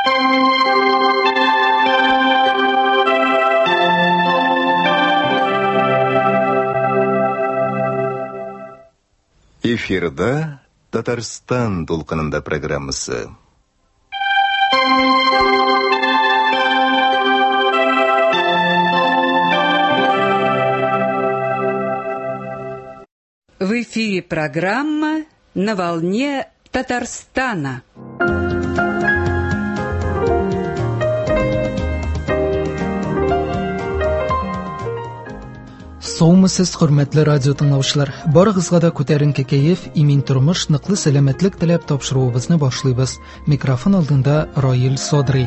Эфирда Татарстан толқынында программасы. В эфире программа «На волне Татарстана». Соумысыз хөрмәтле радио тыңлаучылар, барыгызга да күтәренке кәеф, имин тормыш, ныклы сәламәтлек теләп тапшыруыбызны башлыйбыз. Микрофон алдында Раил Содри.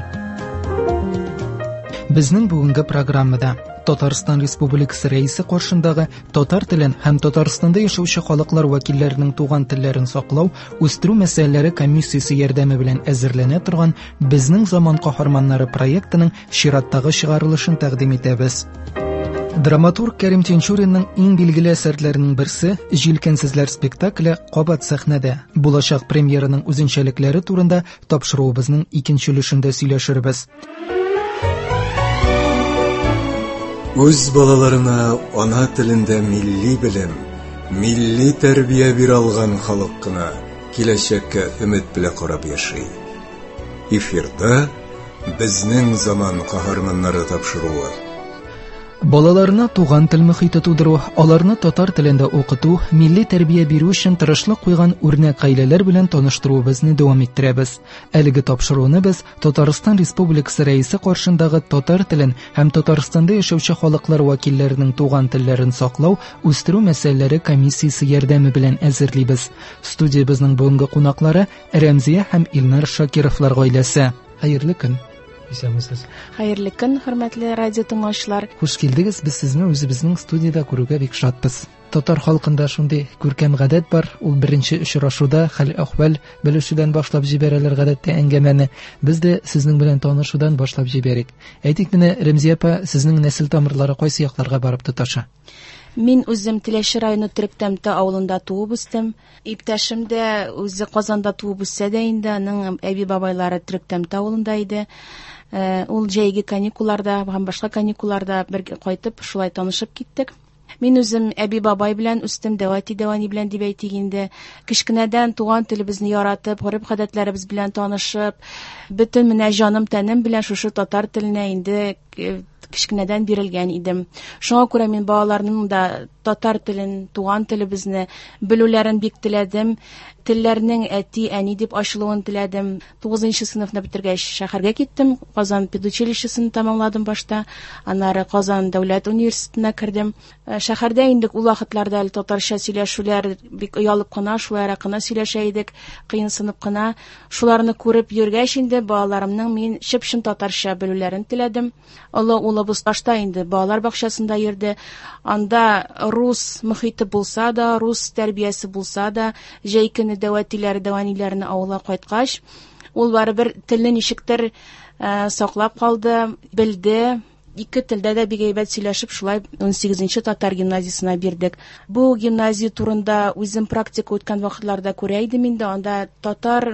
Безнең бүгенге программада Татарстан Республикасы рәисе каршындагы татар телен һәм Татарстанда яшәүче халыклар вәкилләренең туган телләрен саклау, үстерү мәсьәләләре комиссиясе ярдәме белән әзерләнә торган Безнең заман каһарманнары проектының чираттагы чыгарылышын тәкъдим итәбез. Драматург Кәрим Тинчуринның иң билгеле әсәрләренең берсе «Җилкәнсезләр» спектакле кабат сәхнәдә. Булачак премьераның үзенчәлекләре турында тапшыруыбызның икенче өлешендә сөйләшербез. Үз балаларына ана телендә милли белем, милли тәрбия бирә алган халык кына киләчәккә өмет белән карап яши. Эфирда Безнең заман каһарманнары тапшыруы. Балаларына туган тел мөхите тудыру, аларны татар телендә укыту, милли тәрбия бирү өчен тырышлык куйган үрнәк гаиләләр белән таныштыруыбызны дәвам иттерәбез. Әлеге тапшыруны без Татарстан Республикасы рәисе каршындагы татар телен һәм Татарстанда яшәүче халыклар вәкилләренең туган телләрен саклау, үстерү мәсьәләләре комиссиясе ярдәме белән әзерлибез. Студиябызның бүгенге кунаклары Рәмзия һәм Илнар Шакировлар гаиләсе. Хәерле көн. Хәерле көн, хөрмәтле радио тыңлаучылар. Хуш килдегез, без сезне үзебезнең студиядә күрүгә бик шатбыз. Татар халкында шундый күркәм гадәт бар, ул беренче очрашуда хәл-әхвал белешүдән башлап җибәрәләр гадәттә әңгәмәне. Без дә сезнең белән танышудан башлап җибәрик. Әйтик менә, Рәмзия апа, сезнең нәсел тамырлары кайсы якларга барып тоташа? Мин үзем Теләче районы Төректәмтә авылында туып үстем. Иптәшем дә үзе Казанда туып үсә дә инде, аның әби-бабайлары Төректәмтә авылында иде. Ул җәйге каникулларда һәм башка каникулларда бергә кайтып, шулай танышып киттек. Мин үзем әби-бабай белән үстем, дәвати-дәвани белән дип әйтик инде. Кичкенәдән туган телебезне яратып, гореф-гадәтләребез белән танышып, бөтен менә җаным тәнем белән шушы татар теленә инде кичкенәдән бирелгән идем. Шуңа күрә мин балаларның да татар телен, туган телебезне белүләрен бик теләдем. Телләрнең әти, әни дип ачылуын теләдем. 9нчы сыйныфны бетергәч шәһәргә киттем. Казан педучилищесын тәмамладым башта. Аннары Казан дәүләт университетына кердем. Шәһәрдә инде ул вакытларда татарча сөйләшүләр бик оялып кына, шулай кына сөйләшә идек, кыенсынып кына. Шуларны күреп йөргәч инде балаларымның мин чып-чын татарча белүләрен теләдем. Улыбыз башта инде балалар бакчасында йөрде. Анда рус мөхите булса да, рус тәрбиясе булса да, җәй көне дәватиләр, дәваниләрне авылга кайткач, ул барыбер телне ничектер саклап калды, белде. Ике телдә дә бик әйбәт сөйләшеп, шулай 18нче татар гимназиясына бирдек. Бу гимназия турында үзем практика үткән вакытларда күрә идем инде, анда татар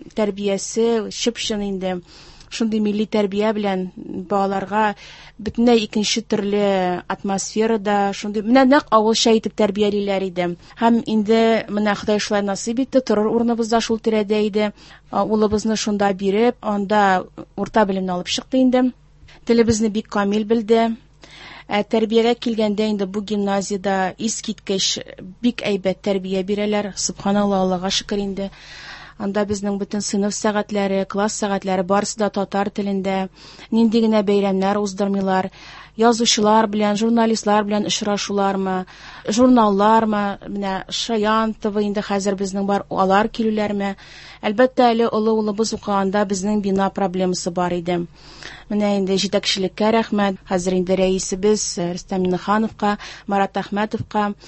тәрбиясе чып-чын инде. Шундый милли тәрбия белән балаларга бөтенләй икенче төрле атмосферада, шундый менә нәкъ авылча итеп тәрбиялиләр иде. Һәм инде менә Ходай шулай насыйп итте, торыр урыныбыз да шул тирәдә иде. Улыбызны шунда биреп, анда урта белемне алып чыкты инде. Телебезне бик камил белде. Тәрбиягә килгәндә инде бу гимназиядә искиткеч бик әйбәт тәрбия бирәләр. Субханалла, Аллага шөкер инде. Анда безнең бөтен сыйныф сәгатьләре, класс сәгатьләре барысы да татар телендә. Нинди генә бәйрәмнәр уздырмыйлар. Язучылар белән, журналистлар белән очрашулармы, журналлармы, менә Шаян ТВ инде хәзер безнең бар, алар килүләрме. Әлбәттә, әле улыбыз укыганда безнең бина проблемасы бар иде. Менә инде җитәкчелеккә рәхмәт. Хәзер инде рәисебез Рөстәм Миннехановка, Марат Әхмәтовка,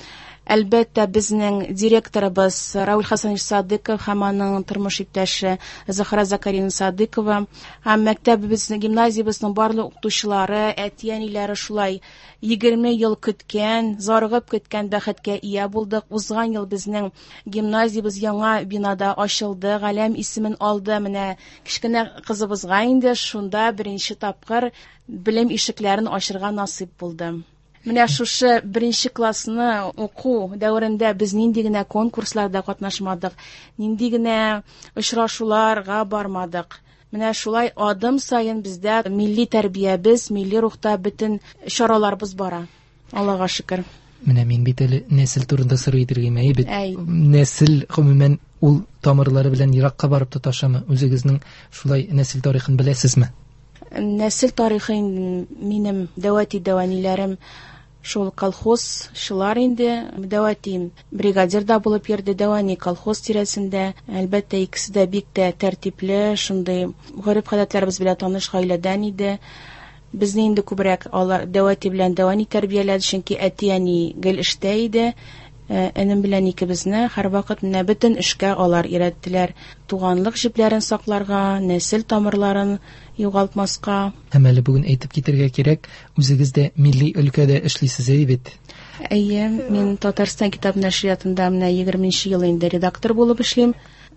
Әлбәттә, безнең директорыбыз Рауль Хасанович Садыков һәм аның тормыш иптәше Захара Закарина Садыкова һәм мәктәбебезнең, гимназиябезнең барлык укытучылары, әти-әниләре шулай 20 ел көткән, зарыгып көткән бәхеткә ия булдык. Узган ел безнең гимназиябез яңа бинада ачылды, галәм исемен алды. Менә кичкенә кызыбызга инде шунда беренче тапкыр белем ишекләрен ачырга насыйп булды. Менә шушы беренче классны уку дәверендә без нинди генә конкурсларда катнашмадык, нинди генә очрашуларга бармадык. Менә шулай адым сайын бездә милли тәрбиябез, милли рухта бөтен чараларыбыз бара. Аллага шөкер. Менә мин бит әле нәсел турында сорый диргәмәй бит. Нәсел гомумән ул тамырлары белән еракка барып тоташамы? Үзегезнең шулай нәсел тарихын беләсезме? Нәсел тарихын минем дәвати дәваниләрем шул колхозчылар инде, дәвати бригадир да булып йөрде, дәвани колхоз тирәсендә. Әлбәттә, икесе дә бик тә тәртипле, шундый гореф-гадәтләребез белән таныш гаиләдән иде. Безне инде күбрәк алар дәвати белән дәвани тәрбияләде, чөнки әти-әни гел эштә иде. Энем белән икебезне һәр вакыт менә бөтен эшкә алар өйрәттеләр. Туганлык җипләрен сакларга, нәсел тамырларын югалтмаска. Һәм әле бүген әйтеп китәргә кирәк, үзегез дә милли өлкәдә эшлисез бит. Әйе, мин Татарстан китап нәшриятында менә 20 ел инде редактор булып эшлим.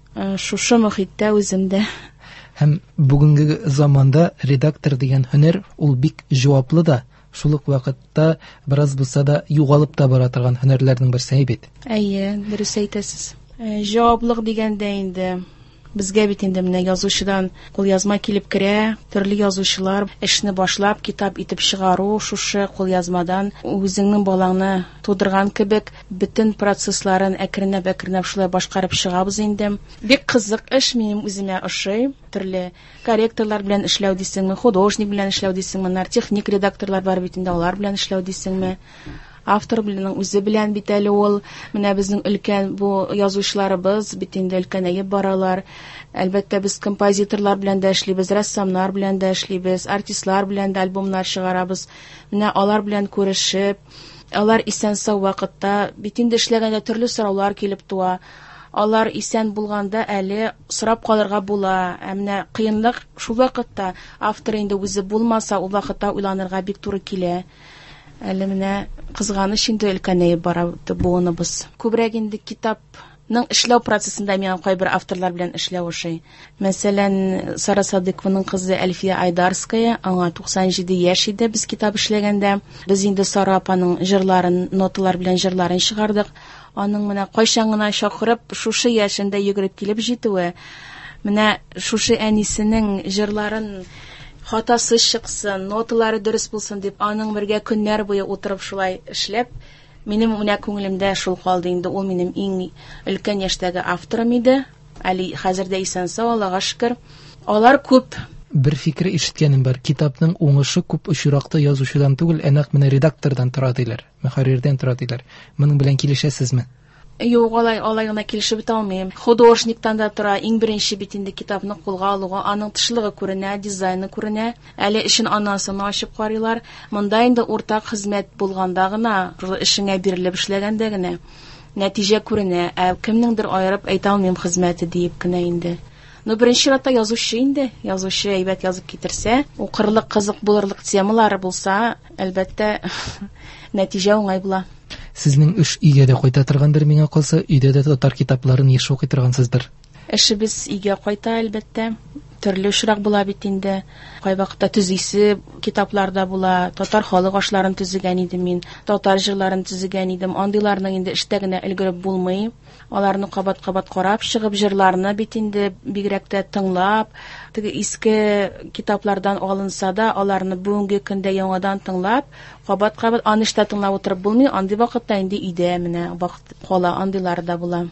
Шушы мөхиттә үземдә. Һәм бүгенге заманда редактор дигән һөнәр ул бик җаваплы да. Шул ук вакытта бераз булса да югалып та бара торган һөнәрләрнең берсе бит. Әйе, дөрес әйтәсез. Җаваплык дигәндә инде безгә бит инде менә язучыдан кулъязма килеп керә, төрле язучылар эшне башлап, китап итеп чыгару, шушы кулъязмадан үзеңнең балаңны тудырган кебек бөтен процессларын әкренләп шулай башкарып чыгабыз инде. Бик кызык эш, минем үземә ошый. Төрле корректорлар белән эшләү дисеңме, художник белән эшләү дисеңме, техник редакторлар бар бит инде, алар белән эшләү дисеңме. Автор белән үзе белән бит әле ул. Менә безнең өлкән бу язучыларыбыз бит инде өлкәнәеп баралар. Әлбәттә, без композиторлар белән дә эшлибез, рәссамнар белән дә эшлибез, артистлар белән дә альбомнар чыгарабыз. Менә алар белән күрешеп, алар исән-сау вакытта бит инде эшләгәндә төрле сораулар килеп туа. Алар исән булганда әле сорап калырга була. Менә кыенлык шул вакытта автор инде үзе булмаса, ул вакытта уйланырга бик туры килә. Әле менә кызганыч инде өлкәнәеп бара буыныбыз. Күбрәк инде китапның эшләү процессында миңа кайбер авторлар белән эшләү ошый. Мәсәлән, Сара Садыкованың кызы Әлфия Айдарская, аңа 97 яшь иде без китап эшләгәндә. Без инде Сара апаның җырларын, ноталар белән җырларын чыгардык. Аның менә кайчан гына чакырып, шушы яшендә йөгереп килеп җитүе, менә шушы әнисенең җырларын хатасыз чыксын, ноталары дөрес булсын дип, аның бергә көннәр буе утырып шулай эшләп, минем менә күңелемдә шул калды инде. Ул минем иң өлкән яшьтәге авторым иде. Әле хәзердә исән-сау, Аллага шөкер. Алар күп. Бер фикер ишеткәнем бар. Китапның уңышы күп очракта язучыдан түгел, әнәк менә редактордан тора диләр, мөхәррирдән тора диләр. Моның белән килешәсезме? Юк, алай гына килешеп бит алмыйм. Художниктан да тора. Иң беренче бит инде китапны кулга алуга, аның тышлыгы күренә, дизайны күренә. Әле эшен анасына ачып карыйлар. Монда инде уртак хезмәт булганда гына, эшеңә бирелеп эшләгәндә генә нәтиҗә күренә. Кемнеңдер аерып әйтә алмыйм хезмәте дип кенә инде. Беренче ратта язучы инде. Язучы әйбәт язып китерсә, укырлык, кызык булырлык темалары булса, әлбәттә нәтиҗә уңай була. Сезнең эш өйгә дә кайта торгандыр, миңа калса, өйдә дә татар китапларын еш укый торгансыздыр. Эшебез өйгә кайта, әлбәттә. Төрле очрак була бит инде. Кай вакытта төзисе китапларда була. Татар халык ашларын төзегән идем мин, татар җырларын төзегән идем. Андыйларның инде эштә генә өлгереп булмый. Аларны кабат-кабат карап чыгып, җырларны бит инде бигрәк тә тыңлап, теге иске китаплардан алынса да, аларны бүгенге көндә яңадан тыңлап, кабат-кабат аны эштә тыңлап утырып булмый. Андый вакытта инде өйдә менә вакыт кала, андыйлар да була.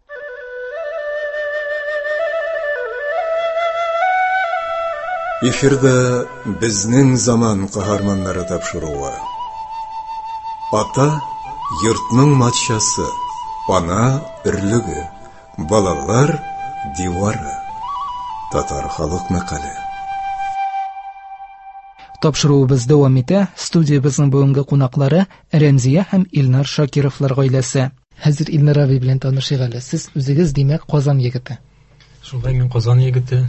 Эфирда безнең заман каһарманнары тапшыруы. Ата йортның матчасы, ана өрлеге, балалар дивары. Татар халык мәкале. Тапшыруыбыз дәвам итә. Студиябезнең бүгенге кунаклары Рәмзия һәм Илнар Шакировлар гаиләсе. Хәзер Илнар абый белән танышыйк әле. Сез үзегез димәк Казан егете. Шулай, мин Казан егете,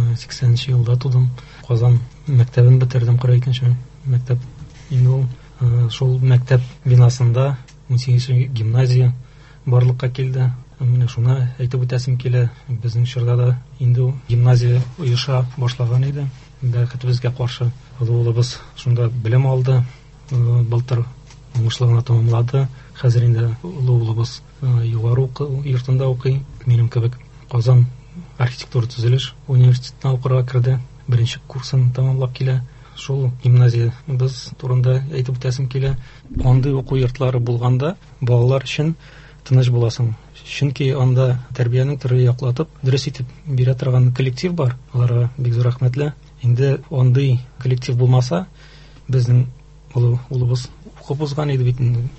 80нче елда тудым. Казан мәктәбен бетердем, 42нче мәктәп. Инде ул шул мәктәп бинасында 18нче гимназия барлыкка килде. Менә шуны әйтеп үтәсем килә. Безнең чорда да инде гимназия оеша башлаган иде. Бәхетебезгә каршы улыбыз шунда белем алды. Былтыр уңышлыгына тәмамлады. Хәзер инде улыбыз югары йортында укый. Минем кебек Казан архитектура төзелеш университетына укырга керде. Беренче курсын тәмамлап килә. Шул гимназия без турында әйтеп үтәсем килә. Андый уку йортлары булганда балалар өчен тыныч буласың. Чөнки анда тәрбиянең төрле яклатып, дөрес итеп бирә торган коллектив бар. Аларга бик зур рәхмәтле. Инде андый коллектив булмаса, безнең улыбыз укып узган иде бит.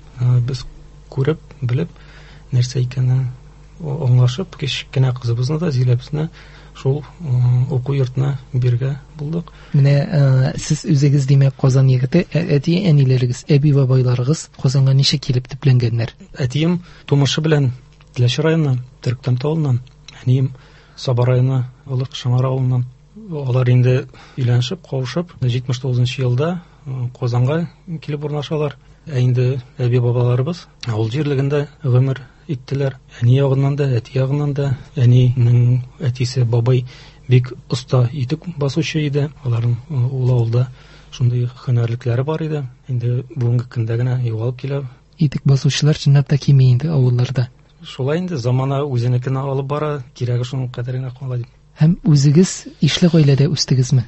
Без күреп, белеп, нәрсә икәнен аңлашып, кечкенә кызыбызны да, Зиләбезне шул уку йортына биргә булдык. Менә сез үзегез димәк Казан егете, әти әниләрегез, әби бабайларыгыз Казанга ничек килеп төпләнгәннәр? Әтием тумышы белән Теләче районыннан, Төркмән авылыннан, әнием Саба районы, Олык Шамар авылыннан. Алар инде өйләнешеп, кавышып, 79нчы елда Казанга килеп урнашалар. Инде әби бабаларыбыз авыл җирлегендә гомер иттеләр. Әни ягыннан да, әти ягыннан да. Әнинең әтисе бабай бик оста итек басучы иде. Аларның ул авылда шундый һөнәрлекләре бар иде. Инде бүгенге көндә генә югалып килә. Итек басучылар чынлап та кими инде авылларда. Шулай инде замана үзенекенә алып бара, кирәге шуның кадәренә кала дип. Һәм үзегез ишле гаиләдә үстегезме?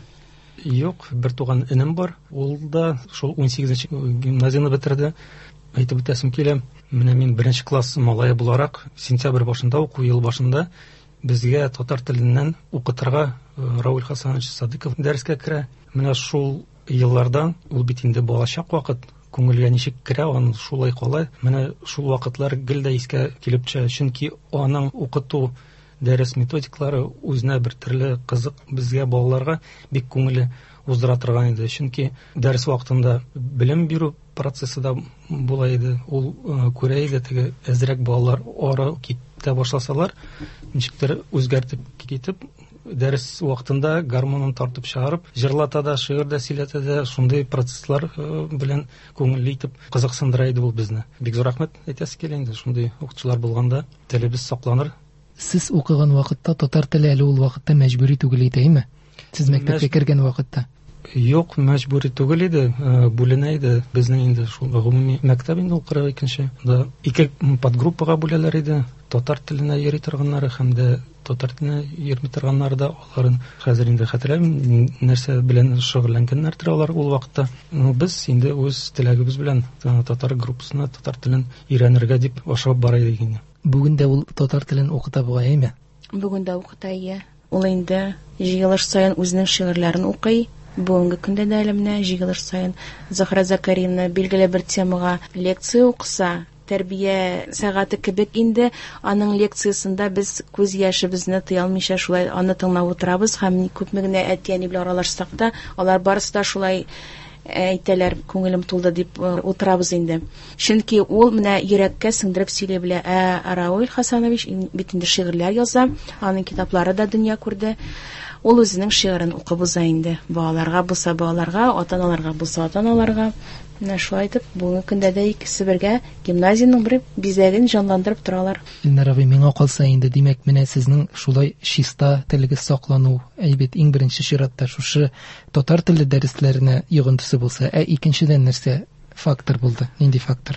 Юк, бер туган энем бар. Ул да шул 18нче гимназияны бетерде. Әйтеп үтәсем килә. Менә мин беренче класс малае буларак, сентябрь башында, уку ел башында безгә татар теленнән укытырга Рауль Хасанович Садыков дәрескә керә. Менә шул еллардан ул бит инде балачак вакыт, күңелгә ничек керә, аны шулай кала. Менә шул вакытлар гел дә искә килеп төшә, чөнки аның укыту дәрес методиклары үзенә бер төрле кызык, безгә балаларга бик күңеле уздыра торган иде. Чөнки дәрес вакытында белем бирү процессы да була иде. Ул күрә иде, теге әзрәк балалар ары китә башласалар, ничектер үзгәртеп китеп, дәрес вакытында гармонын тартып чыгарып, җырлата да, шигырь дә сөйләтә дә, шундый процесслар белән күңелле итеп кызыксындыра иде ул безне. Бик зур рәхмәт әйтәсе килә инде, шундый укытучылар булганда телебез сакланыр. Сез укыган вакытта татар теле әле ул вакытта мәҗбүри түгел идеме? Сез мәктәпкә кергән вакытта? Юк, мәҗбүри түгел иде, бүленә иде. Безнең инде шул гомуми мәктәп инде 42нче. Да ике подгруппага бүләләр иде. Татар теленә йөри торганнары һәм дә татар теленә йөрми торганнары да, аларын хәзер инде хәтерләмим, нәрсә белән шөгыльләнгәннәр алар ул вакытта. Без инде үз теләгебез белән татар группасына татар телен өйрәнергә дип ашыгып бара идек. Бүген дә ул татар телен укыта бугаймы? Бүген дә укыта ия. Ул инде җыелыш саен үзенең шигырьләрен укый. Бүгенге көндә дә әлемнә җыелыш саен Захра Закариевна билгеле бер темага лекция укыса, тәрбия сәгате кебек инде аның лекциясында без күз яшебезне тыя алмыйча шулай аны тыңлап утырабыз һәм күпме генә әти-әни белән аралашсак та, алар барысы да шулай әйтәләр, күңелем тулды дип утырабыз инде. Чөнки ул менә йөрәккә сеңдереп сөйли белә. Рауль Хасанович бит инде шигырьләр яза, аның китаплары да дөнья күрде. Ул үзенең шигырен укып уза инде. Балаларга булса балаларга, ата-аналарга булса ата-аналарга. Менә шулай итеп, бүгенге көндә дә икесе бергә гимназияның бер бизәген җанландырып торалар. Илнар абый, миңа калса инде, димәк, менә сезнең шулай чиста телегез саклану, әйбәт иң беренче чиратта шушы татар теле дәресләренә йогынтысы булса, икенчедән нәрсә фактор булды? Нинди фактор?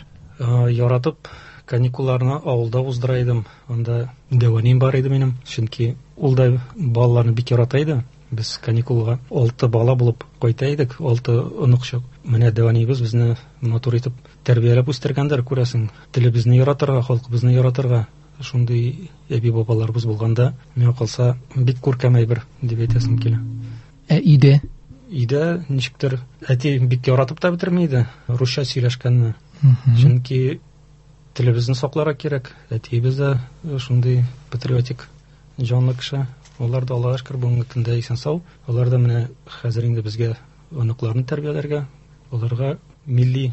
Яратып каникулларны авылда уздыра идем. Анда дәваним бар иде минем, чөнки ул да балаларны бик ярата иде. Без каникулга 6 бала булып кайта идек, 6 оныкчык. Менә дәванибез безне матур итеп тәрбияләп үстергәндер, күрәсең. Телебезне яратырга, халкыбызны яратырга. Шундый әби бабаларыбыз булганда, миңа калса бик күркәм әйбер дип әйтәсем килә. Өйдә? Өйдә ничектер әти бик яратып та бетермәйде русча сөйләшкәнне. Чөнки телебезне сакларга кирәк. Әтибез дә шундый патриотик җанлы кеше. Алар да Аллаһка шөкер бүгенге көндә исән сау. Алар да менә хәзер инде безгә оныкларны тәрбияләргә, аларга милли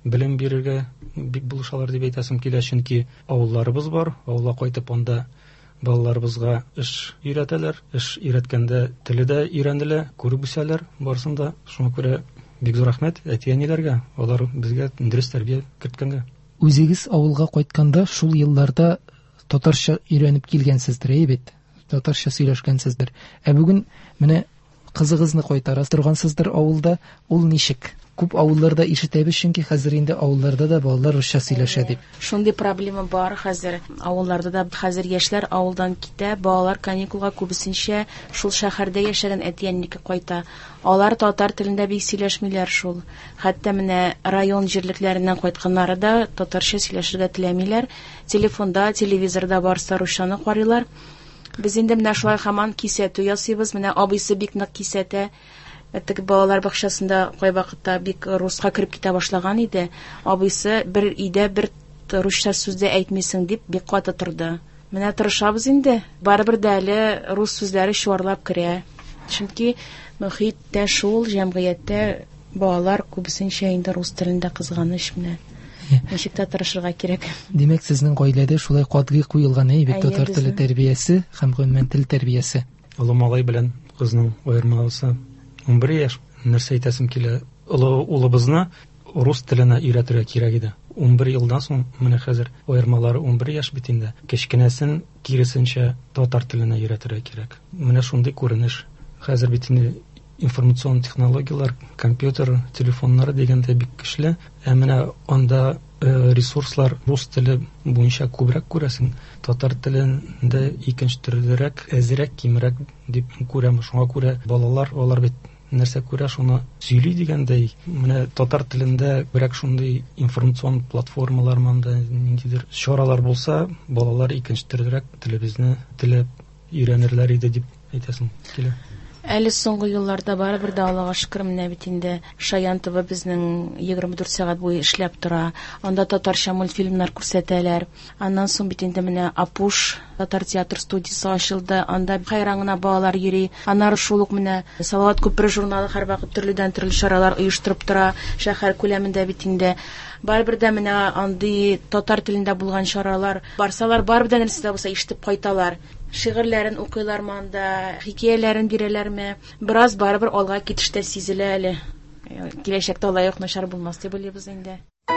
белем бирергә бик булышалар дип әйтәсем килә, чөнки авылларыбыз бар, авылга кайтып анда балаларыбызга эш өйрәтәләр, эш өйрәткәндә теле дә өйрәнелә, күреп үсәләр, барсында. Шуңа күрә бик зур рәхмәт әти-әниләргә, алар безгә дөрес тәрбия керткәнгә. Үзегез авылга кайтканда шул елларда татарча өйрәнеп килгәнсездер, бит. Татарча сөйләшкәнсездер. Бүген менә кызыгызны кайтара торгансыздыр авылда, ул ничек? Күп авылларда ишетәбез, чөнки хәзер инде авылларда да балалар русча сөйләшә дип. Шундый проблема бар хәзер. Авылларда да хәзер яшьләр авылдан китә, балалар каникулга күбесенчә шул шәһәрдә яшәгән әти-әнилеккә кайта. Алар татар телендә бик сөйләшмиләр шул. Хәтта менә район җирлекләреннән кайтканнары да татарча сөйләшергә теләмиләр. Телефонда, телевизорда барса русчаны карыйлар. Без инде менә шулай һаман кисәтү ясыйбыз. Менә абыйсы бик нык кисәтә. Теге балалар бакчасында кай вакытта бик руска кереп китә башлаган иде. Абыйсы бер өйдә бер русча сүз дә әйтмисең дип бик каты торды. Менә тырышабыз инде. Барыбер дә әле рус сүзләре чуарлап керә. Чөнки мөхиттә шул җәмгыятьтә балалар күбесенчә инде рус телендә кызганыч менә. Ничек тә тырышырга кирәк. Димәк, сезнең гаиләдә шулай катгый куелган бит татар теле тәрбиясе һәм гомумән тел тәрбиясе. Олы малай белән кызның аермасы 11 яшь. Нәрсә әйтәсем килә? Улыбызны рус теленә өйрәтергә кирәк иде. 11 елдан соң менә хәзер аермалары 11 яшь бит инде. Кечкенәсен киресенчә татар теленә өйрәтергә кирәк. Менә шундый күренеш. Хәзер бит инде информацион технологиялар, компьютер, телефоннары дигәндә бик көчле. Менә анда ресурслар рус теле буенча күбрәк күрәсең. Татар телендә икенче төрлерәк, әзрәк, кимрәк дип күрәм. Шуңа күрә балалар алар бит нәрсә күрә, шуны сөйли дигәндәй. Менә татар телендә бирәк шундый информацион платформалар монда ниндидер чаралар булса, балалар икенче төрлерәк телебезне телеп өйрәнерләр иде дип әйтәсем килә. Әле соңгы елларда барыбер дә Аллага шөкер, менә бит инде Шаян ТВ безнең 24 сәгать буе эшләп тора. Анда татарча мультфильмнар күрсәтәләр. Аннан соң бит инде менә Апуш татар театр студиясе ачылды. Анда хайраңына балалар йөри. Аннары шул ук менә Салават күпер журналы һәрвакыт төрле чаралар оештырып тора. Шәһәр күләмендә бит инде барыбер дә менә андый татар телендә булган чаралар барсалар, барыбер дә нәрсә булса ишетеп кайталар. Шигырьләрен укыйлар монда, хикәяләрен бирәләрме? Бераз барыбер алга китештә сизелә әле. Киләчәктә алай ук начар булмас дип уйлыйбыз инде.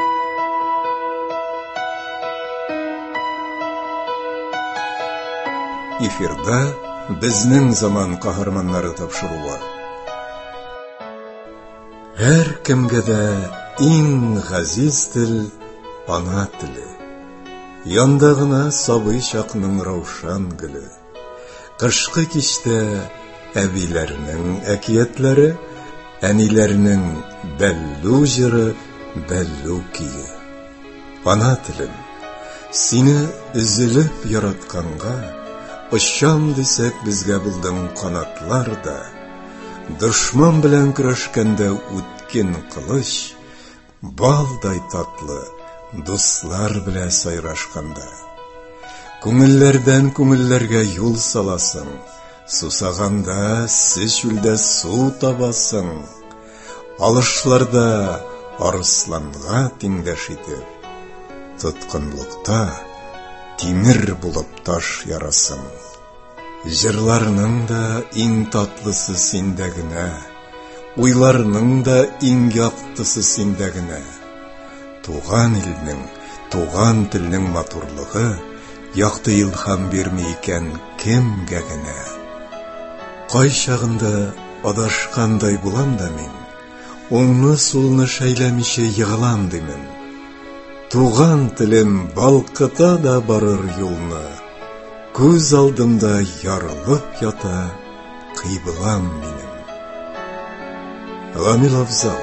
Эфирда безнең заман каһарманнары тапшыруы. Һәр кемгә дә иң газиз тел ана теле. Янда гына сабый чакның раушан гөле. Кышкы кичтә әбиләрнең әкиятләре, әниләрнең бәллү җыры, бәллү кие. Ана телем, сине үзелеп яратканга, очам дисәк безгә булдың канатлар да. Дошман белән көрәшкәндә үткен кылыч, балдай татлы дуслар белән сайрашканда. Күңелләрдән күңелләргә юл саласың, сусаганда чүлдә су табасың, алышларда арысланга тиңдәш итеп, тоткынлыкта тимер булып таш ярасың. Җырларның да иң татлысы синдә генә, уйларның да иң яктысы синдә генә. Туган илнең, туган телнең матурлыгы якты илһам бирми икән кемгә генә. Кай чагында адашкандай булам да мин, уңны-сулны шәйләмичә егылам димен. Туган телем балкыта да барыр юлны, күз алдымда ярылып ята кыйблам минем. Рамил Авзал.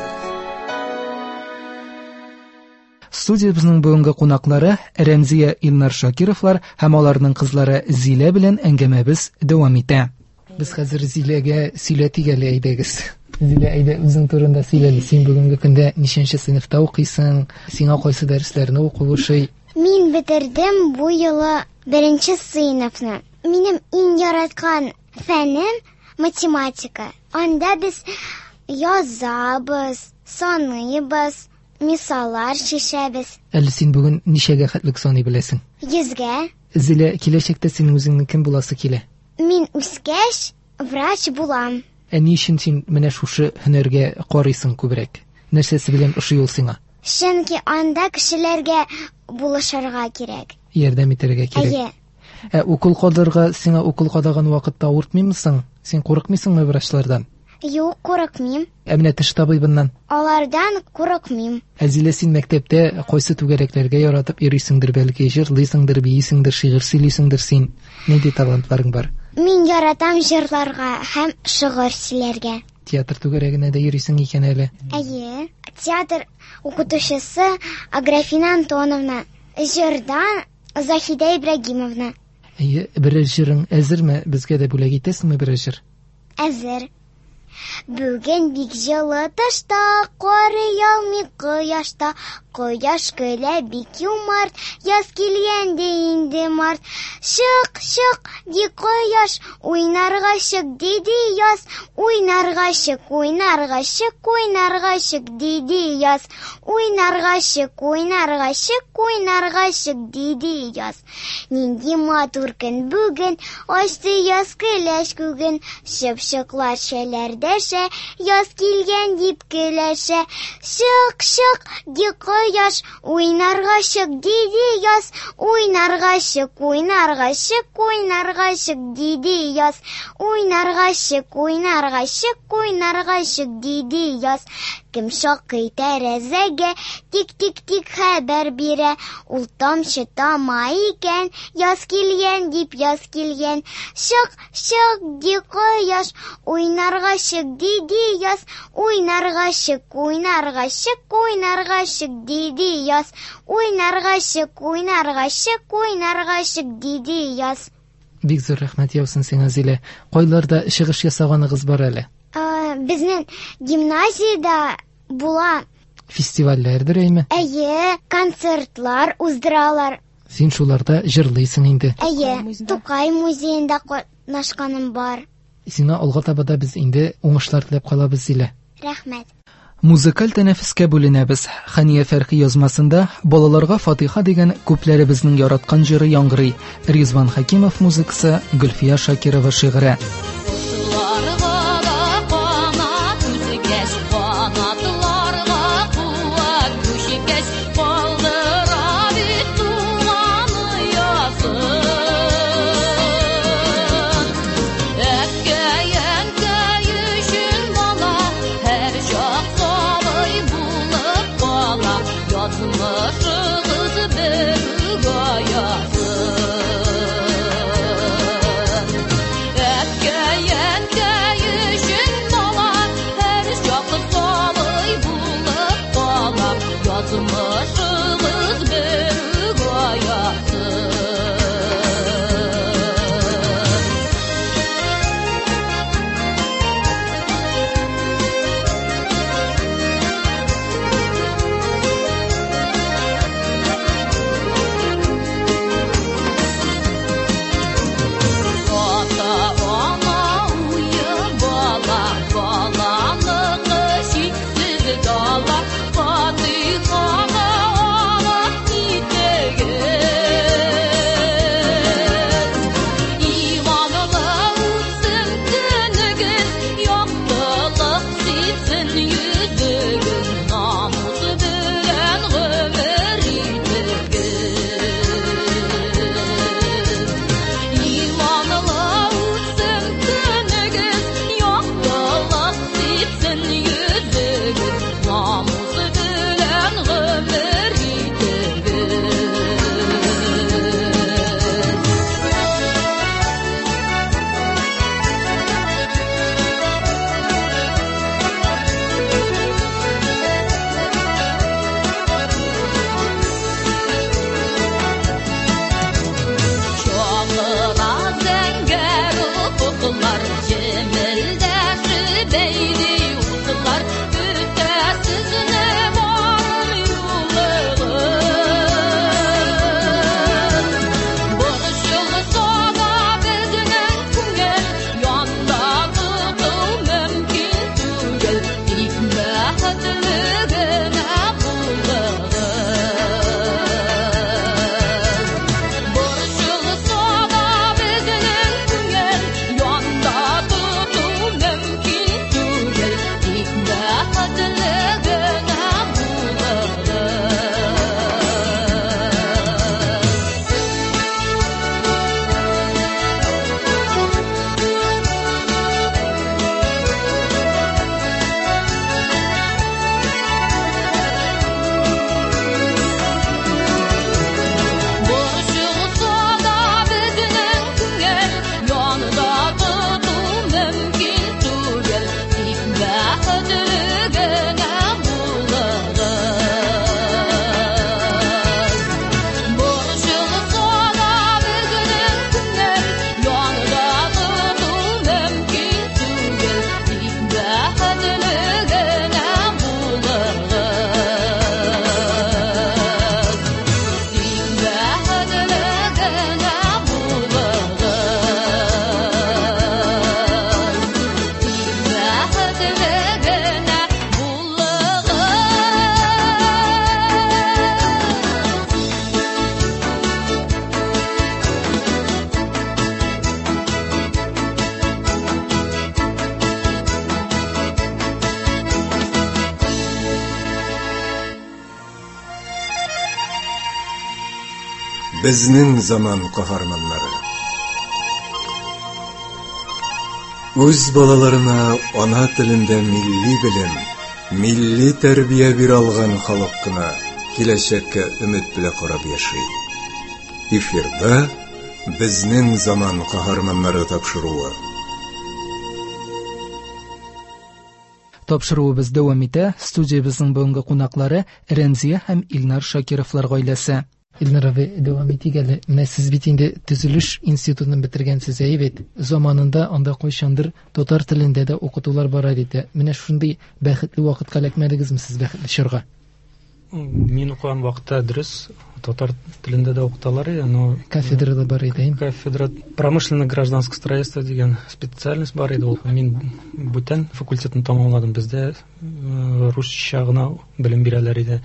Студиябызның бүгенге кунаклары Рәмзия Илнар Шакировлар һәм аларның кызлары Зилә белән әңгәмәбез дәвам итә. Без хәзер Зиләгә сөйләтигәле әйдәгез. Зилә, әйдә үзең турында сөйлә. Син бүгенге көндә ничәнче сыйныфта укыйсың? Сиңа кайсы дәресләрне укып ошый? Мин бетердем бу елы 1-нче сыйныфны. Минем иң яраткан фәнем математика. Анда без язабыз, саныйбыз, мисаллар шишәбез. Әле син бүген ничәгә хәтлек саный беләсең? 100-гә. Зилә, киләчәктә синең үзеңнең кем буласы килә? Мин үскәч врач булам. Ни өчен син менә шушы һөнәргә карыйсың күбрәк? Нәрсәсе белән ошый ул сиңа? Чөнки анда кешеләргә булышырга кирәк. Ярдәм итәргә кирәк. Укол кадырга сиңа укол кадаган вакытта авыртмыймсың? Син курыкмыйсыңмы врачлардан? Юк, курыкмыйм. Менә теш табибыннан. Алардан курыкмыйм. Зилә, син мәктәптә кайсы түгәрәкләргә яратып йөрисеңдер, бәлки җырлыйсыңдыр, биисеңдер, шигырь сөйлисеңдер син. Нинди талантларың бар? Мин яратам җырларга һәм шигырь сөйләргә. Театр түгәрәгенә дә йөрисең икән әле. Театр укытучысы Аграфина Антоновна, җырдан Заһидә Ибрагимовна. Берәр җырың әзерме? Безгә дә бүләк итәсеңме берәр җыр? Әзер. Бүген бик җылы тышта, кары яумый кояшта, кояш көлә бик юмарт, яз килгәнде инде март. Чык, чык, ди кояш, уйнарга чык, диде яз, уйнарга чык, уйнарга чык, уйнарга чык, диде яз, уйнарга чык, уйнарга чык, уйнарга чык, диде яз. Нинди матур көн бүген, ачты яз көләч күген, чыпчыклар шәләрдәшә, яз килгән дип көләшә. Чык, чык, ди кояш, уйнарга чык, диде яз, уйнарга чык, уйнарга чык, уйнарга чык, диде яз, уйнарга чык, уйнарга чык, уйнарга чык, диде яз. Кем шакый тәрәзәгә, тик-тик-тик хәбәр бирә, ул тамчы тама икән, яз килгән дип яз килгән. Чык, чык, ди кояш, уйнарга чык, диде яз, уйнарга чык, уйнарга чык, уйнарга чык, диде яз, уйнарга чык, уйнарга чык, уйнарга чык, диде яз. Бик зур рәхмәт яусын сиңа, Зилә. Кайларда чыгыш ясаганыгыз бар әле? Безнең гимназиядә була. Фестивальләрдер әйме? Концертлар уздыралар. Син шуларда җырлыйсың инде. Тукай музеенда катнашканым бар. Сиңа алга табада без инде уңышлар теләп калабыз, Зилә. Рәхмәт. Музыкаль тәнәфескә бүленәбез. Хания Фәрхи язмасында балаларга Фатиха дигән күпләребезнең яраткан җыры яңгырый. Ризван Хакимов музыкасы, Гөлфия Шакирова шигыре. безнең заман каһарманнары. Үз балаларына ана телендә милли белем, милли тәрбия бирә алган халык кына киләчәккә өмет белән карап яши. Эфирда безнең заман каһарманнары тапшыруы. Тапшыруыбыз дәвам итә. Студиябызның бүгенге кунаклары Рәмзия һәм Илнар Шакировлар гаиләсе. Илнар абый, дәвам итик әле. Менә сез бит инде төзелеш институтын бетергәнсез, әйбәт. Заманында анда кайчандыр татар телендә дә укытулар бар иде. Менә шундый бәхетле вакытка эләкмәдегезме сез, бәхетле чорга? Мин укыган вакытта дөрес татар телендә дә укыталар иде, но Кафедрада бар иде. кафедра промышленное гражданское строительство дигән специальность бар иде. Мин бүтән факультетны тәмамладым. Бездә русча гына белем бирәләр иде.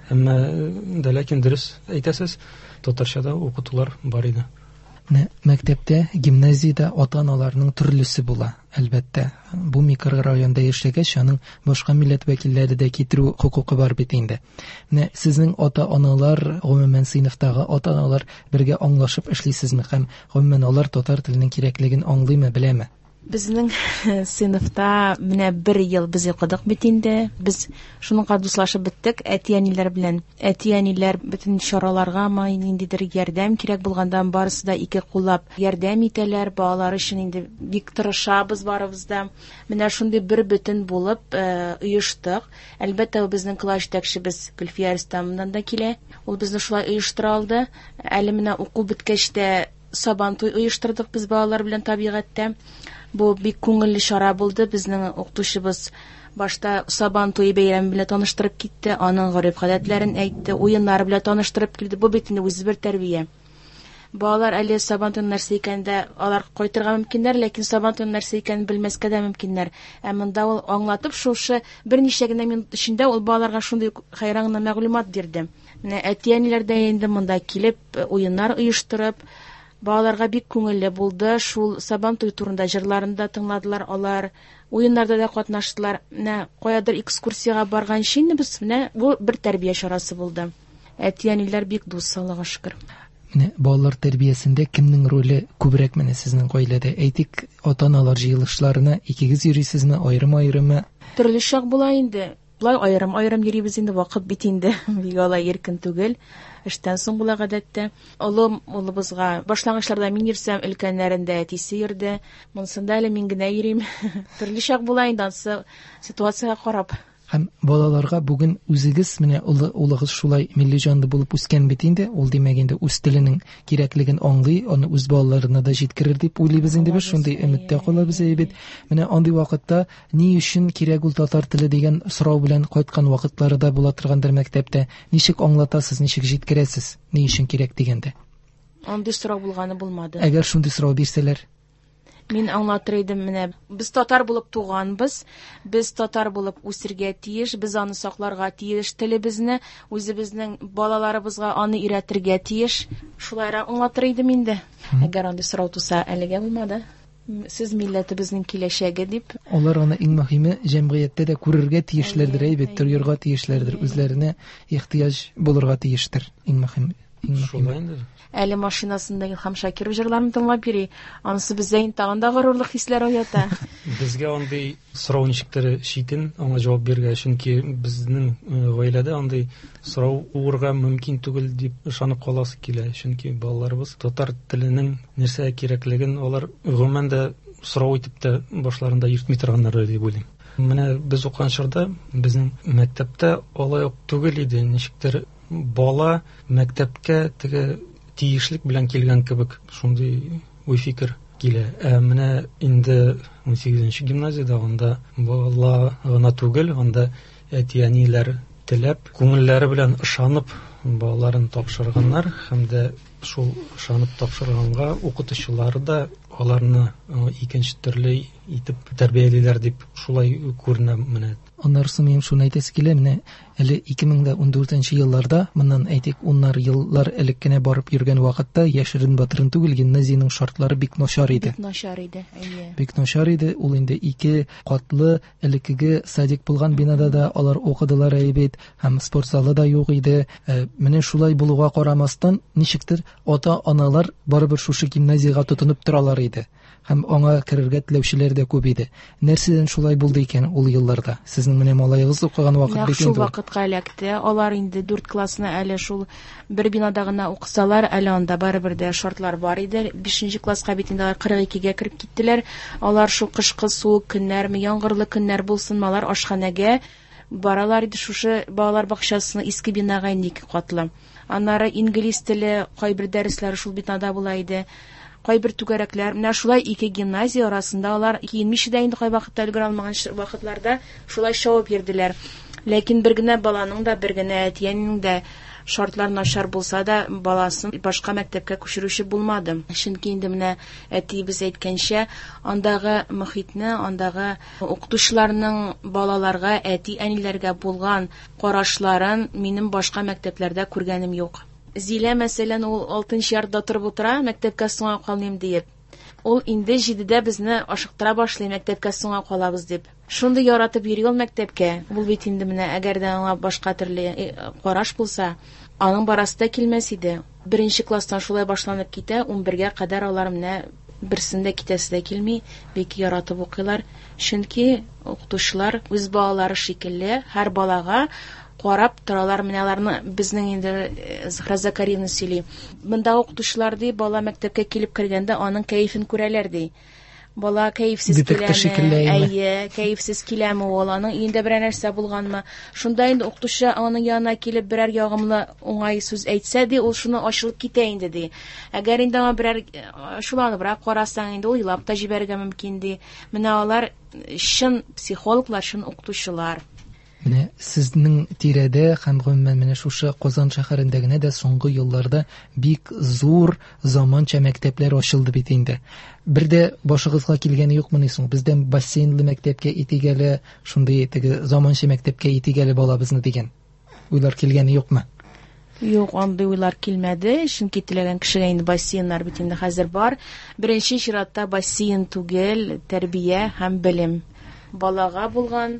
Әмма ләкин дөрес әйтәсез, татарчада укытулар бар иде. Мәктәптә, гимназиядә ата-аналарның төрлесе була, әлбәттә. Бу микрорайонда яшәгәч, аның башка милләт вәкилләре дә китерү хукукы бар бит инде. Менә сезнең ата-аналар, гомумән сыйныфтагы ата-аналар бергә аңлашып эшлисезме һәм гомумән алар татар теленең кирәклеген аңлыймы, беләме? Безнең сыйныфта менә 1 ел без укыдык бит инде. Без шуныңга дуслашып биттек әти-әниләр белән. Әти-әниләр бөтен чараларга ниндидер ярдәм кирәк булгандан барысы да ике куллап ярдәм итәләр. Балалар өчен инде бик тырышабыз барыбыз да. Менә шундый бер бөтен булып оештык. Әлбәттә, безнең класс җитәкчебез Гөлфия Рөстәмовнадан да килә. Ул безне шулай оештыра алды. Әле менә уку биткәч тә сабантуй оештырдык без балалар белән табигатьтә. Бу бик күңелле чара булды. Безнең укытучыбыз башта сабантуй бәйрәме белән таныштырып китте, аның гореф-гадәтләрен әйтте, уеннары белән таныштырып килде. Бу бит инде үзе бер тәрбия. Балалар әле сабантуй нәрсә икәндә алар кайтырга мөмкиннәр, ләкин сабантуй нәрсә икәнен белмәскә дә мөмкиннәр. Ә монда ул аңлатып шушы берничә генә минут эчендә ул балаларга шундый хайран гына мәгълүмат бирде. Менә әти-әниләр дә инде монда килеп уеннар оештырып, балаларга бик күңелле булды. Шул сабантуй турында җырларында тыңладылар алар, уеннарда да катнаштылар. Менә каядыр экскурсиягә барган өчен без менә бу бер тәрбия чарасы булды. Әти-әниләр бик дус, Аллага шөкер. Менә балалар тәрбиясендә кемнең роле күбрәк менә сезнең гаиләдә? Әйтик, ата-аналар җыелышларына икегез йөрисезме, аерым-аерымы? Төрле чак була инде. Булай аерым-аерым йөрибез инде, вакыт бит инде. Бик алай иркен түгел. Эштән соң була гадәттә. Улыбызга башлангычларда мин йөрсәм, өлкәннәрендә әтисе йөрде. Монсында әле мин генә йөрим. Төрле чак була инде, ситуацияга карап. Һәм балаларга бүген үзегез менә улыгыз шулай милли җанлы булып үскән бит инде, ул димәк инде үз теленең кирәклеген аңлый, аны үз балаларына да җиткерер дип уйлыйбыз инде, без шундый өметтә калабыз әйбит. Менә андый вакытта ни өчен кирәк ул татар теле дигән сорау белән кайткан вакытлары да була торгандыр мәктәптә. Ничек аңлатасыз, ничек җиткерәсез, ни өчен кирәк дигәндә? Андый сорау булганы булмады. Әгәр шундый сорау бирсәләр, мин аңлатыр идем, менә без татар булып туганбыз, без татар булып үсергә тиеш, без аны сакларга тиеш, телебезне, үзебезнең балаларыбызга аны өйрәтергә тиеш. Шулайрак аңлатыр идем инде. Әгәр андый сорау туса, әлегә булмады. Сез милләтебезнең киләчәге дип. Алар аны иң мөһиме җәмгыятьтә дә күрергә тиешләрдер, әйбәт, торырга тиешләрдер, үзләренә ихтыяҗ булырга тиештер. Иң мөһим. Шулай инде. Әле машинасында Илһам Шакиров җырларын тыңлап йөри. Анысы бездә тагын да горурлык хисләр уята. Безгә андый сорау ничектер читен, аңа җавап бирергә, чөнки безнең гаиләдә андый сорау уырга мөмкин түгел дип ышанып каласы килә. Чөнки балаларыбыз татар теленең нәрсә кирәклеген алар гомумән дә сорау итеп тә башларында йөртми торганнар дип уйлыйм. Менә без укыган чорда безнең мәктәптә алай ук түгел иде. Ничектер бала мәктәпкә теге тиешлек белән килгән кебек шундый уй фикер килә. Менә инде 18нче гимназиядә анда бала гына түгел, анда әти-әниләр теләп, күңелләре белән ышанып балаларын тапшырганнар һәм дә шул ышанып тапшырганга укытучылары да аларны икенче төрле итеп тәрбиялиләр дип шулай күренә. Менә аннары соң мин шуны әйтәсе килә, менә Әле 2014 елларда, моннан әйтик 10 еллар элек кенә барып йөргән вакытта яшерен батырын түгел гимназиянең шартлары бик начар иде. Бик начар иде. Ул инде 2 катлы элекеге садик булган бинада да алар укыдылар әйбәт, һәм спорт залы да юк иде. Менә шулай булуга карамастан, ничектер ата-аналар барыбер шушы гимназиягә тотынып торалар иде. Һәм аңа керергә теләүчеләр дә күп иде. Нәрсәдән шулай булды икән ул елларда? Сезнең менә малайыгыз укыган вакыт бит инде. Шул вакытка эләкте. Алар инде 4 классны әле шул бер бинада гына укысалар, әле анда барыбер дә шартлар бар иде. 5нче класска бит инде 42гә кереп киттеләр. Алар шул кышкы суык көннәрме, яңгырлы көннәр булсынмы, алар ашханәгә баралар иде. Шушы балалар бакчасына иске бинага 2 катлы. Аннары инглиз теле кайбер дәресләр шул бинада була иде. Кайбер түгәрәкләр, менә шулай 2 гимназия арасында алар киенмичә дә инде кай вакытта өлгерә алмаган вакытларда шулай шавып йөрделәр. Ләкин бер генә баланың да, бер генә әтиянең дә шартлар начар булса да, баласын башка мәктәпкә күчерүче булмады. Чөнки инде менә әтиебез әйткәнчә, андагы мөхитне, андагы укытучыларның балаларга, әти-әниләргә булган карашларын минем башка мәктәпләрдә күргәнем юк. Зилә мәсәлән ул 6нчы ярда торып утыра, мәктәпкә соңга калмыйм диеп. Ул инде 7дә безне ашыктыра башлый, мәктәпкә соңга калабыз дип. Шундый яратып йөри ул мәктәпкә. Ул бит инде менә әгәр дә аңа башка төрле караш булса, аның барасы да килмәс иде. 1нче класстан шулай башланып китә, 11гә кадәр алар менә берсендә китәсе дә килми, бик яратып укыйлар. Чөнки укытучылар үз балалары шикелле һәр балага карап торалар. Менә аларны безнең инде Зөһрә Закариевна сөйли. Монда укытучылар ди, бала мәктәпкә килеп кергәндә аның кәефен күрәләр ди. Бала кәефсез киләме, кәефсез киләме, ул аның өендә берәр нәрсә булганмы. Шунда инде укытучы аның янына килеп берәр ягымлы уңай сүз әйтсә ди, ул шуны ачылып китә инде ди. Әгәр инде аңа берәр шуланы берәр карасаң инде ул елап та җибәргә мөмкин ди. Менә алар чын психологлар, чын укытучылар. Менә сезнең тирәдә һәм гомумән менә шушы Казан шәһәрендә генә дә соңгы елларда бик зур заманча мәктәпләр ачылды бит инде. Бер дә башыгызга килгәне юкмы соң? Бездән бассейнлы мәктәпкә итегәле, шундый теге заманча мәктәпкә итегәле балабызны дигән. Уйлар килгәне юкмы? Юк, андый уйлар килмәде. Чөнки теләгән кешегә инде бассейннар бит инде хәзер бар. Беренче чиратта бассейн түгел, тәрбия һәм белем. Балага булган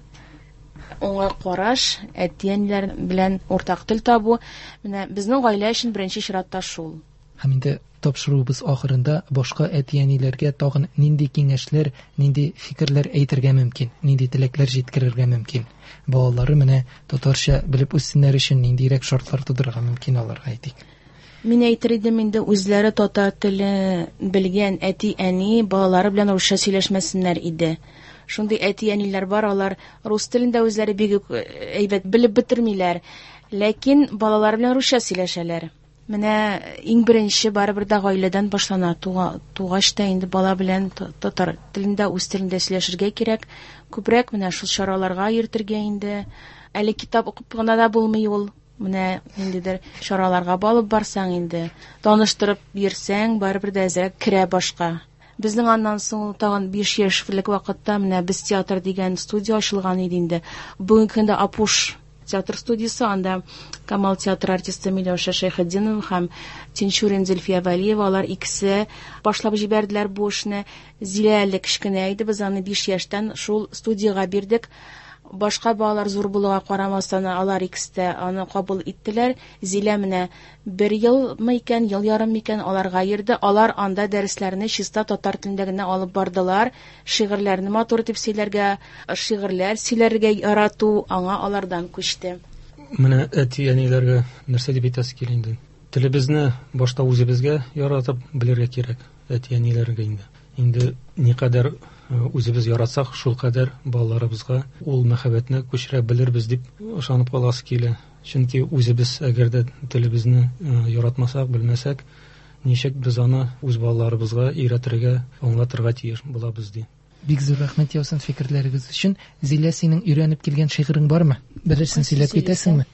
оңай караш, әти-әниләр белән уртак тел табу, менә безнең гаилә өчен беренче чиратта шул. Һәм инде тапшыруыбыз ахырында башка әти-әниләргә тагын нинди киңәшләр, нинди фикерләр әйтергә мөмкин, нинди теләкләр җиткерергә мөмкин. Балалары менә татарча белеп үссеннәр өчен ниндирәк шартлар тудырырга мөмкин аларга әйтик. Мин әйтер идем инде үзләре татар теле белгән әти-әни балалары белән русча сөйләшмәсеннәр иде. Шундый әти-әниләр бар, алар рус телендә үзләре бик әйбәт белеп бетермиләр, ләкин балалар белән русча сөйләшәләр. Менә иң беренче барыбер дә гаиләдән башлана. Тугач та инде бала белән татар телендә, үз телендә сөйләшергә кирәк. Күбрәк менә шул чараларга йөртергә инде. Әле китап укып гына да булмый ул. Менә ниндидер чараларга балып барсаң инде, таныштырып йөрсәң, барыбер дә әзрәк керә башка. Безнең аннан соң тагын 5 яшьлек вакытта менә без театр дигән студия ачылган иде инде. Бүгенге көндә Апуш театр студиясе, анда Камал театр артисты Миләүшә Шәйхетдинова һәм Тинчурин Зөлфия Вәлиева, алар икесе башлап җибәрделәр бу эшне. Зилә әле кечкенә иде, без аны 5 яшьтән шул студияга бирдек. Башка балалар зур булуга карамастан алар икесе аны кабул иттеләр. Зилә менә 1 елмы икән, ел ярым икән аларга йөрде. Алар анда дәресләрне чиста татар телендә генә алып бардылар. Шигырьләрне матур итеп сөйләргә, шигырьләр сөйләргә ярату аңа алардан күчте. Менә әти-әниләргә нәрсә дип әйтәсе килә инде. Телебезне башта үзебезгә яратып белергә кирәк, әти-әниләргә инде. Инде никадәр үзебез яратсак, шул кадәр балаларыбызга ул мәхәббәтне күчерә белербез дип ышанып каласы килә. Чөнки үзебез әгәр дә телебезне яратмасак, белмәсәк, ничек без аны үз балаларыбызга өйрәтергә, аңлатырга тиеш булабыз ди. Бик зур рәхмәт яусын фикерләрегез өчен. Зилә, синең өйрәнеп килгән шигырың бармы? Белерсең, сөйләп китәсеңме?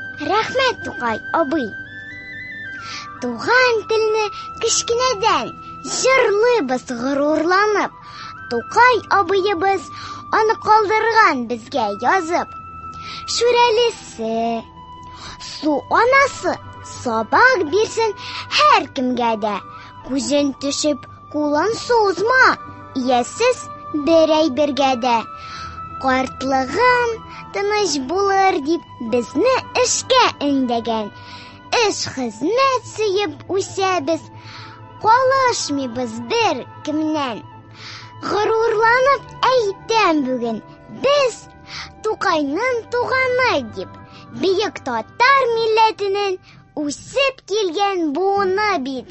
Рәхмәт, Тукай абый. Туган телне кечкенәдән җырлыйбыз горурланып. Тукай абыебыз аны калдырган безгә язып. Шүрәлесе, су анасы, сабак бирсен һәр кемгә дә. Күзен төшеп, кулын сузма, иясез бер әйбергә дә. Картлыгым тыныч булыр дип безне эшкә өндәгән. Эш хезмәт сөеп үсәбез, калышмыйбыз бер кемнән. Горурланып әйтәм бүген, без Тукайның туганы дип, бөек татар милләтенең үсеп килгән буыны бит.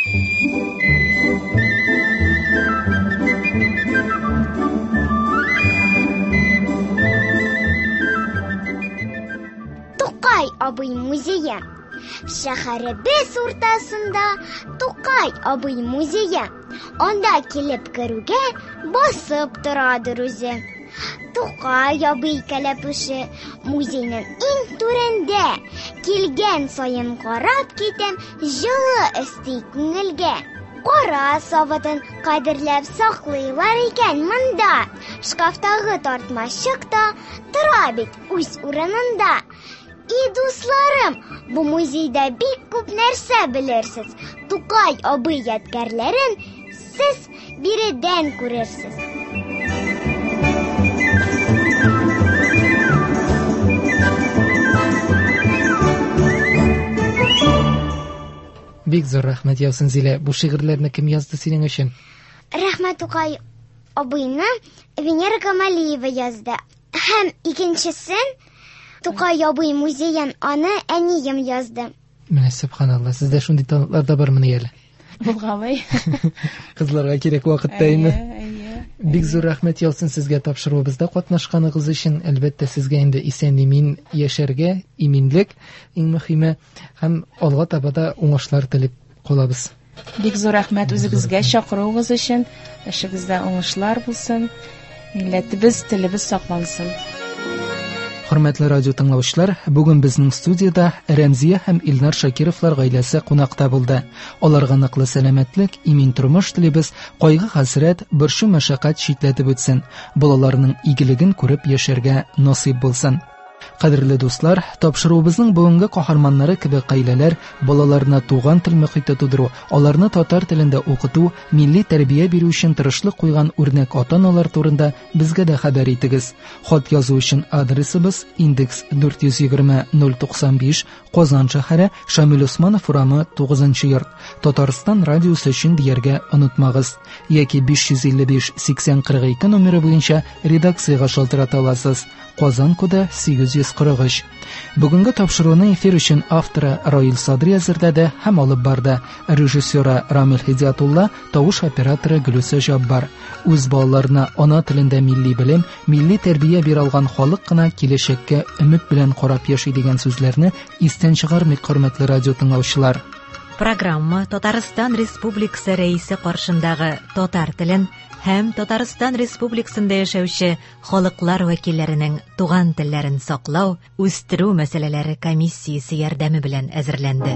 Тукай абый музее. Шәһәребез уртасында Тукай абый музее. Анда килеп керүгә басып торадыр үзе. Тукай абый кәләпүше музейның иң түрендә. Килгән саен карап китәм, җылы өсти күңелгә. Кара савытын кадерләп саклыйлар икән монда. Шкафтагы тартмачык та тора бит үз урынында. И дусларым, бу музейда бик күп нәрсә белерсез. Тукай абый ядкәрләрен сез биредән күрерсез. Бик зур рәхмәт яусын, Зилә. Бу шигырьләрне кем язды синең өчен? Рәхмәт Тукай абыйны Венера Камалиева язды. Һәм икенчесен Тукай абый музейен аны әнием язды. Менә субханалла, сездә шундый талантлар да бармыни әле? Булгамый. Кызларга кирәк вакытта инде. Бик зур рәхмәт яусын сезгә тапшыруыбызда катнашканыгыз өчен. Әлбәттә сезгә инде исән-имин яшәргә, иминлек иң мөһиме, һәм алга таба да уңышлар теләп калабыз. Бик зур рәхмәт үзегезгә чакыруыгыз өчен. Эшегездә уңышлар булсын. Милләтебез, телебез саклансын. Хөрмәтле радио тыңлаучылар, бүген безнең студиядә Рәмзия һәм Илнар Шакировлар гаиләсе кунакта булды. Аларга ныклы сәламәтлек, имин тормыш телибез, кайгы-хәсрәт, борчу, мәшәкать читләтеп үтсен. Балаларның игелеген күреп яшәргә насыйп булсын. Кадерле дуслар, тапшыруыбызның бүгенге каһарманнары кебек гаиләләр балаларына туган тел мөхите тудыру, аларны татар телендә укыту, милли тәрбия бирү өчен тырышлык куйган үрнәк ата-аналар турында безгә дә хәбәр итегез. Хат язу өчен адресыбыз индекс 420-095, Казан шәһәре, Шамил Усманов урамы, 9-нчы йорт. Татарстан радиосы өчен дияргә онытмагыз. Яки 555-8042 номеры буенча редакциягә шалтырата аласыз. Казан коды 843. Бүгенге тапшыруны эфир өчен авторы Раил Садри әзерләде һәм алып барды. Режиссеры Рамил Хидиятулла, тавыш операторы Гөлүсә Жаббар. Үз балаларына ана телендә милли белем, милли тәрбия бирә алган халык кына киләчәккә өмет белән карап яши дигән сүзләрне истән чыгармыйк, хөрмәтле радио тыңлаучылар. Программа Татарстан Республикасы рәисе каршындагы татар телен һәм Татарстан Республикасында яшәүче халыклар вәкилләренең туган телләрен саклау, үстерү мәсьәләләре комиссиясе ярдәме белән әзерләнде.